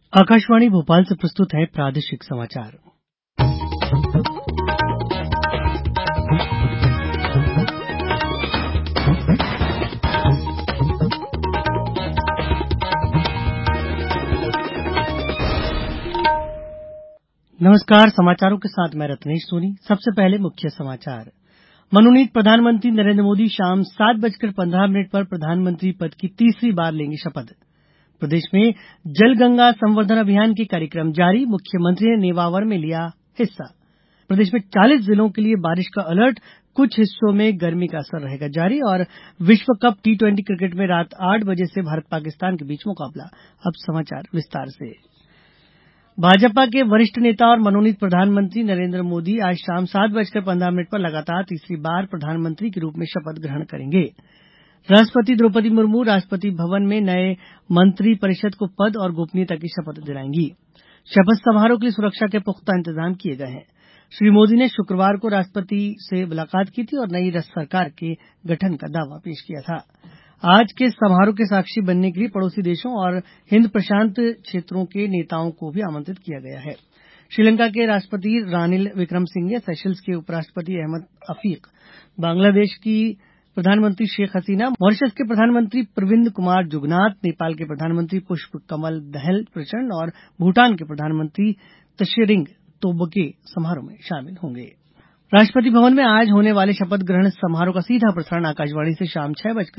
आकाशवाणी भोपाल से प्रस्तुत है प्रादेशिक समाचार। नमस्कार, समाचारों के साथ मैं रत्नेश सोनी। सबसे पहले मुख्य समाचार। मनोनीत प्रधानमंत्री नरेंद्र मोदी शाम 7:15 पर प्रधानमंत्री पद की तीसरी बार लेंगे शपथ। प्रदेश में जल गंगा संवर्धन अभियान के कार्यक्रम जारी, मुख्यमंत्री ने नेमावर में लिया हिस्सा। प्रदेश में 40 जिलों के लिए बारिश का अलर्ट, कुछ हिस्सों में गर्मी का असर रहेगा जारी। और विश्व कप T20 क्रिकेट में रात 8 बजे से भारत पाकिस्तान के बीच मुकाबला। अब समाचार विस्तार से। भाजपा के वरिष्ठ नेता और मनोनीत प्रधानमंत्री नरेंद्र मोदी आज शाम 7:15 पर लगातार तीसरी बार प्रधानमंत्री के रूप में शपथ ग्रहण करेंगे। राष्ट्रपति द्रौपदी मुर्मू राष्ट्रपति भवन में नए मंत्री परिषद को पद और गोपनीयता की शपथ दिलाएंगी। शपथ समारोह के लिए सुरक्षा के पुख्ता इंतजाम किए गए हैं। श्री मोदी ने शुक्रवार को राष्ट्रपति से मुलाकात की थी और नई सरकार के गठन का दावा पेश किया था। आज के समारोह के साक्षी बनने के लिए पड़ोसी देशों और हिंद प्रशांत क्षेत्रों के नेताओं को भी आमंत्रित किया गया है। श्रीलंका के राष्ट्रपति रानिल विक्रमसिंघे, सेशल्स के उपराष्ट्रपति अहमद अफीक, बांग्लादेश की प्रधानमंत्री शेख हसीना, मॉरिशस के प्रधानमंत्री प्रविंद कुमार जुगनाथ, नेपाल के प्रधानमंत्री पुष्प कमल दहल प्रचंड और भूटान के प्रधानमंत्री त्शेरिंग तोब्गे समारोह में शामिल होंगे। राष्ट्रपति भवन में आज होने वाले शपथ ग्रहण समारोह का सीधा प्रसारण आकाशवाणी से शाम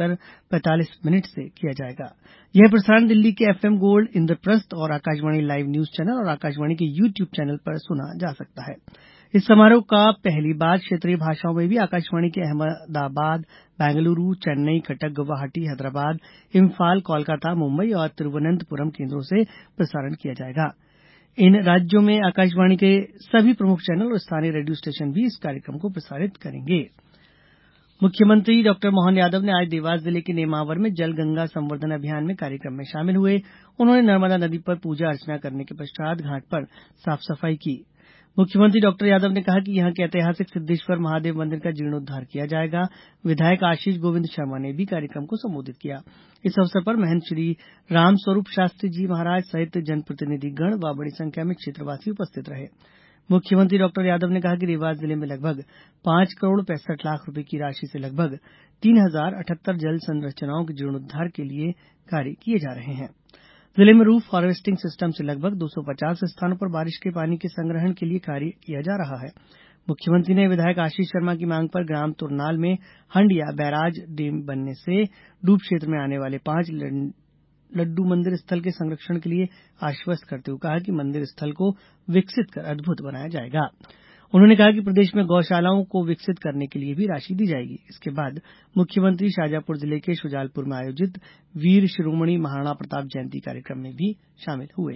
6:45 से किया जाएगा। यह प्रसारण दिल्ली के FM गोल्ड, इंद्रप्रस्थ और आकाशवाणी लाइव न्यूज चैनल और आकाशवाणी के YouTube चैनल पर सुना जा सकता है। इस समारोह का पहली बार क्षेत्रीय भाषाओं में भी आकाशवाणी के अहमदाबाद, बेंगलुरु, चेन्नई, कटक, गुवाहाटी, हैदराबाद, इम्फाल, कोलकाता, मुंबई और तिरुवनंतपुरम केंद्रों से प्रसारण किया जाएगा। इन राज्यों में आकाशवाणी के सभी प्रमुख चैनल और स्थानीय रेडियो स्टेशन भी इस कार्यक्रम को प्रसारित करेंगे। मुख्यमंत्री डॉ मोहन यादव ने आज देवास जिले के नेमावर में जल गंगा संवर्धन अभियान में कार्यक्रम में शामिल हुए। उन्होंने नर्मदा नदी पर पूजा अर्चना करने के पश्चात घाट पर साफ सफाई की। मुख्यमंत्री डॉ यादव ने कहा कि यहां के ऐतिहासिक सिद्धेश्वर महादेव मंदिर का जीर्णोद्धार किया जाएगा। विधायक आशीष गोविंद शर्मा ने भी कार्यक्रम को संबोधित किया। इस अवसर पर महंत श्री रामस्वरूप शास्त्री जी महाराज सहित जनप्रतिनिधिगण व बड़ी संख्या में क्षेत्रवासी उपस्थित रहे। मुख्यमंत्री डॉ यादव ने कहा कि देवास जिले में लगभग 5 करोड़ 65 लाख रुपए की राशि से लगभग 3078 जल संरचनाओं के जीर्णोद्धार के लिए कार्य किए जा रहे हैं। जिले में रूफ हार्वेस्टिंग सिस्टम से लगभग 250 स्थानों पर बारिश के पानी के संग्रहण के लिए कार्य किया जा रहा है। मुख्यमंत्री ने विधायक आशीष शर्मा की मांग पर ग्राम तुरनाल में हंडिया बैराज डैम बनने से डूब क्षेत्र में आने वाले 5 लड्डू मंदिर स्थल के संरक्षण के लिए आश्वस्त करते हुए कहा कि मंदिर स्थल को विकसित कर अद्भुत बनाया जाएगा। उन्होंने कहा कि प्रदेश में गौशालाओं को विकसित करने के लिए भी राशि दी जाएगी। इसके बाद मुख्यमंत्री शाजापुर जिले के शुजालपुर में आयोजित वीर शिरोमणि महाराणा प्रताप जयंती कार्यक्रम में भी शामिल हुए।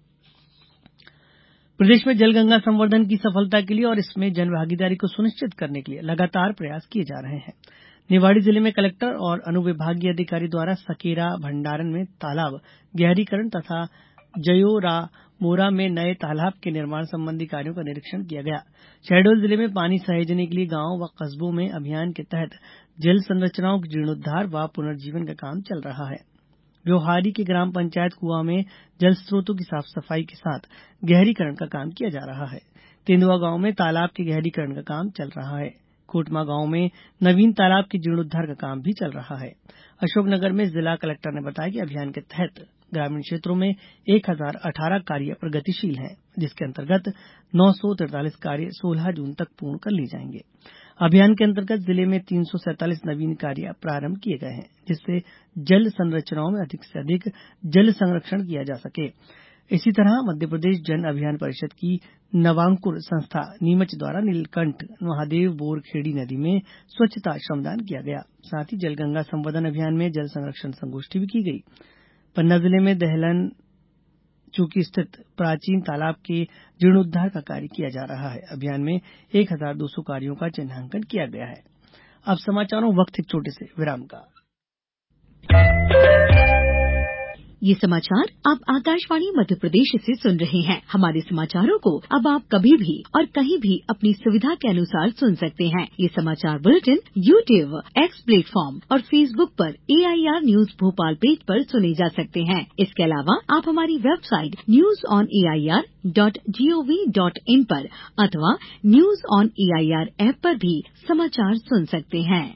प्रदेश में जलगंगा संवर्धन की सफलता के लिए और इसमें जनभागीदारी को सुनिश्चित करने के लिए लगातार प्रयास किए जा रहे हैं। निवाड़ी जिले में कलेक्टर और अनुविभागीय अधिकारी द्वारा सकेरा भंडारण में तालाब गहरीकरण तथा जयोरामोरा में नए तालाब के निर्माण संबंधी कार्यों का निरीक्षण किया गया। शहडोल जिले में पानी सहेजने के लिए गांव व कस्बों में अभियान के तहत जल संरचनाओं के जीर्णोद्धार व पुनर्जीवन का काम चल रहा है। ब्योहारी के ग्राम पंचायत कुआं में जल स्रोतों की साफ सफाई के साथ गहरीकरण का काम किया जा रहा है। तेंदुआ गांव में तालाब के गहरीकरण का काम चल रहा है। कोटमा गांव में नवीन तालाब के जीर्णोद्धार का काम भी चल रहा है। अशोकनगर में जिला कलेक्टर ने बताया कि अभियान के तहत ग्रामीण क्षेत्रों में 1018 कार्य प्रगतिशील हैं, जिसके अंतर्गत 943 कार्य 16 जून तक पूर्ण कर लिए जाएंगे। अभियान के अंतर्गत जिले में 347 नवीन कार्य प्रारंभ किए गए हैं, जिससे जल संरचनाओं में अधिक से अधिक जल संरक्षण किया जा सके। इसी तरह मध्यप्रदेश जन अभियान परिषद की नवांकुर संस्था नीमच द्वारा नीलकंठ महादेव बोरखेड़ी नदी में स्वच्छता श्रमदान किया गया। साथ ही जलगंगा संवर्धन अभियान में जल संरक्षण संगोष्ठी भी की गई। पन्ना जिले में दहलन चौकी स्थित प्राचीन तालाब के जीर्णोद्धार का कार्य किया जा रहा है। अभियान में 1200 कार्यों का चिन्हांकन किया गया है। अब समाचारों वक्त एक छोटे से विराम का। ये समाचार आप आकाशवाणी मध्य प्रदेश से सुन रहे हैं। हमारे समाचारों को अब आप कभी भी और कहीं भी अपनी सुविधा के अनुसार सुन सकते हैं। ये समाचार बुलेटिन YouTube, X प्लेटफॉर्म और Facebook पर AIR न्यूज भोपाल पेज पर सुने जा सकते हैं। इसके अलावा आप हमारी वेबसाइट newsonair.gov.in पर अथवा न्यूज ऑन AIR ऐप पर भी समाचार सुन सकते हैं।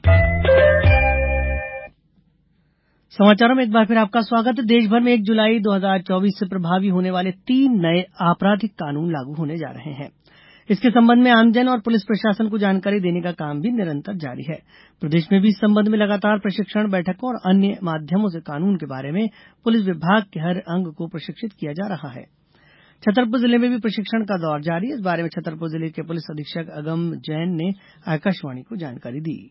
समाचारों में एक बार फिर आपका स्वागत है। देश भर में 1 जुलाई 2024 से प्रभावी होने वाले 3 नए आपराधिक कानून लागू होने जा रहे हैं। इसके संबंध में आमजन और पुलिस प्रशासन को जानकारी देने का काम भी निरंतर जारी है। प्रदेश में भी इस संबंध में लगातार प्रशिक्षण बैठकों और अन्य माध्यमों से कानून के बारे में पुलिस विभाग के हर अंग को प्रशिक्षित किया जा रहा है। छतरपुर जिले में भी प्रशिक्षण का दौर जारी है। इस बारे में छतरपुर जिले के पुलिस अधीक्षक अगम जैन ने आकाशवाणी को जानकारी दी।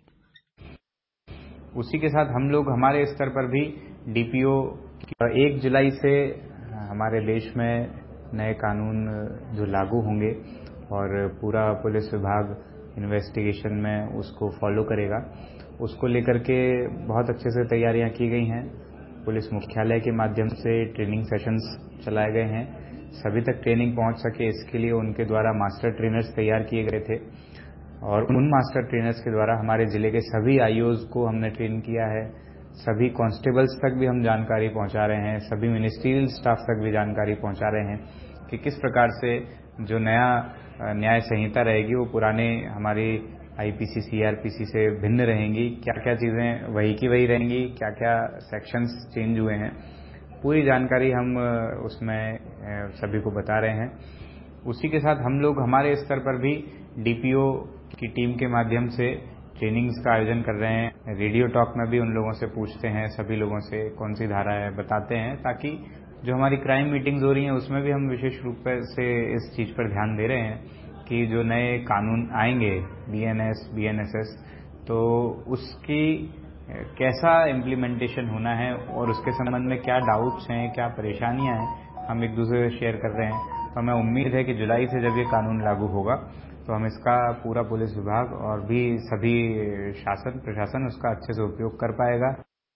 उसी के साथ हम लोग हमारे स्तर पर भी डीपीओ 1 जुलाई से हमारे देश में नए कानून जो लागू होंगे और पूरा पुलिस विभाग इन्वेस्टिगेशन में उसको फॉलो करेगा, उसको लेकर के बहुत अच्छे से तैयारियां की गई हैं। पुलिस मुख्यालय के माध्यम से ट्रेनिंग सेशंस चलाए गए हैं। सभी तक ट्रेनिंग पहुंच सके इसके लिए उनके द्वारा मास्टर ट्रेनर्स तैयार किए गए थे और उन मास्टर ट्रेनर्स के द्वारा हमारे जिले के सभी आईओज को हमने ट्रेन किया है। सभी कांस्टेबल्स तक भी हम जानकारी पहुंचा रहे हैं। सभी मिनिस्ट्रियल स्टाफ तक भी जानकारी पहुंचा रहे हैं कि किस प्रकार से जो नया न्याय संहिता रहेगी वो पुराने हमारी आईपीसी सीआरपीसी से भिन्न रहेंगी। क्या क्या चीजें वही की वही रहेंगी, क्या क्या सेक्शंस चेंज हुए हैं, पूरी जानकारी हम उसमें सभी को बता रहे हैं। उसी के साथ हम लोग हमारे स्तर पर भी डीपीओ की टीम के माध्यम से ट्रेनिंग्स का आयोजन कर रहे हैं। रेडियो टॉक में भी उन लोगों से पूछते हैं, सभी लोगों से कौन सी धारा है बताते हैं, ताकि जो हमारी क्राइम मीटिंग्स हो रही हैं उसमें भी हम विशेष रूप से इस चीज पर ध्यान दे रहे हैं कि जो नए कानून आएंगे बीएनएस, बीएनएसएस, तो उसकी कैसा इम्प्लीमेंटेशन होना है और उसके संबंध में क्या डाउट्स हैं, क्या परेशानियां हैं, हम एक दूसरे से शेयर कर रहे हैं। तो हमें उम्मीद है कि जुलाई से जब ये कानून लागू होगा तो हम इसका पूरा पुलिस विभाग और भी सभी शासन प्रशासन उसका अच्छे से उपयोग कर पाएगा।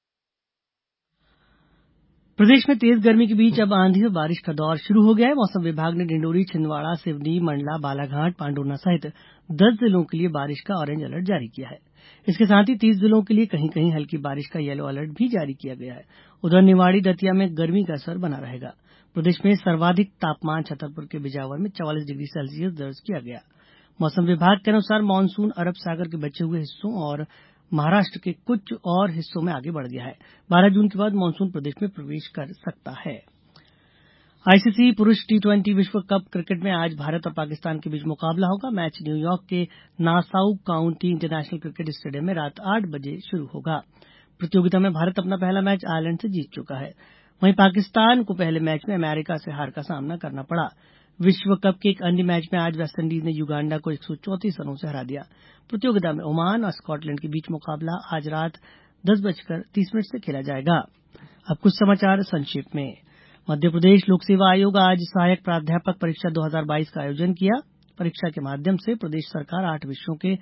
प्रदेश में तेज गर्मी के बीच अब आंधी और बारिश का दौर शुरू हो गया है। मौसम विभाग ने डिंडोरी, छिंदवाड़ा, सिवनी, मंडला, बालाघाट, पांढुर्णा सहित 10 जिलों के लिए बारिश का ऑरेंज अलर्ट जारी किया है। इसके साथ ही 30 जिलों के लिए कहीं कहीं हल्की बारिश का येलो अलर्ट भी जारी किया गया है। उधर निवाड़ी, दतिया में गर्मी का असर बना रहेगा। प्रदेश में सर्वाधिक तापमान छतरपुर के बिजावर में 44 डिग्री सेल्सियस दर्ज किया गया। मौसम विभाग के अनुसार मानसून अरब सागर के बचे हुए हिस्सों और महाराष्ट्र के कुछ और हिस्सों में आगे बढ़ गया है। 12 जून के बाद मानसून प्रदेश में प्रवेश कर सकता है। आईसीसी पुरुष T20 विश्व कप क्रिकेट में आज भारत और पाकिस्तान के बीच मुकाबला होगा। मैच न्यूयॉर्क York Nassau county international cricket stadium में रात 8 बजे शुरू होगा। प्रतियोगिता में भारत अपना पहला मैच आयरलैंड से जीत चुका है। वहीं पाकिस्तान को पहले मैच में अमेरिका से हार का सामना करना पड़ा। विश्व कप के एक अन्य मैच में आज वेस्टइंडीज ने युगांडा को 134 रनों से हरा दिया। प्रतियोगिता में ओमान और स्कॉटलैंड के बीच मुकाबला आज रात 10:30 से खेला जाएगा। अब कुछ समाचार संक्षेप में। मध्य प्रदेश लोक सेवा आयोग आज सहायक प्राध्यापक परीक्षा 2022 का आयोजन किया। परीक्षा के माध्यम से प्रदेश सरकार 8 विषयों के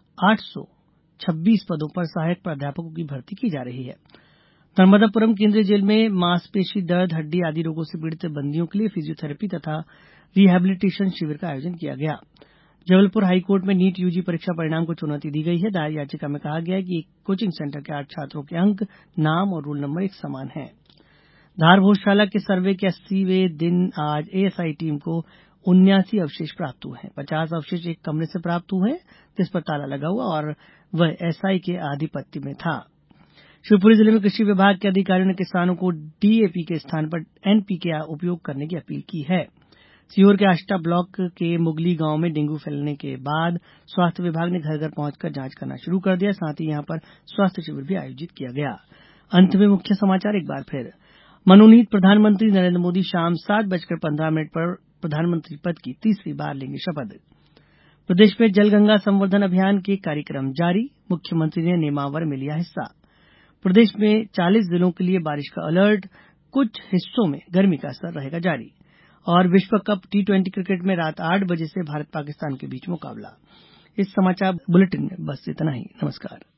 826 पदों पर सहायक प्राध्यापकों की भर्ती की जा रही है। नर्मदापुरम केंद्रीय जेल में मांसपेशी दर्द, हड्डी आदि रोगों से पीड़ित बंदियों के लिए फिजियोथेरेपी तथा रिहैबिलिटेशन शिविर का आयोजन किया गया। जबलपुर हाईकोर्ट में नीट यूजी परीक्षा परिणाम को चुनौती दी गई है। दायर याचिका में कहा गया है कि एक कोचिंग सेंटर के 8 छात्रों के अंक, नाम और रोल नंबर एक समान है। धार भोजशाला के सर्वे के 80वें दिन आज एएसआई टीम को 79 अवशेष प्राप्त हुए हैं। 50 अवशेष एक कमरे से प्राप्त हुए हैं जिस पर ताला लगा हुआ और वह एसआई के आधिपत्य में था। शिवपुरी जिले में कृषि विभाग के अधिकारियों ने किसानों को डीएपी के स्थान पर एनपीके का उपयोग करने की अपील की है। सीहोर के आष्टा ब्लॉक के मुगली गांव में डेंगू फैलने के बाद स्वास्थ्य विभाग ने घर घर पहुंचकर जांच करना शुरू कर दिया। साथ ही यहां पर स्वास्थ्य शिविर भी आयोजित किया गया। अंत में मुख्य समाचार एक बार फिर। मनोनीत प्रधानमंत्री नरेंद्र मोदी शाम 7:15 पर प्रधानमंत्री पद की तीसरी बार लेंगे शपथ। प्रदेश में जलगंगा संवर्धन अभियान के कार्यक्रम जारी, मुख्यमंत्री ने नेमावर में लिया हिस्सा। प्रदेश में 40 जिलों के लिए बारिश का अलर्ट, कुछ हिस्सों में गर्मी का असर रहेगा जारी। और विश्व कप T20 क्रिकेट में रात 8 बजे से भारत पाकिस्तान के बीच मुकाबला। इस समाचार बुलेटिन में बस इतना ही। नमस्कार।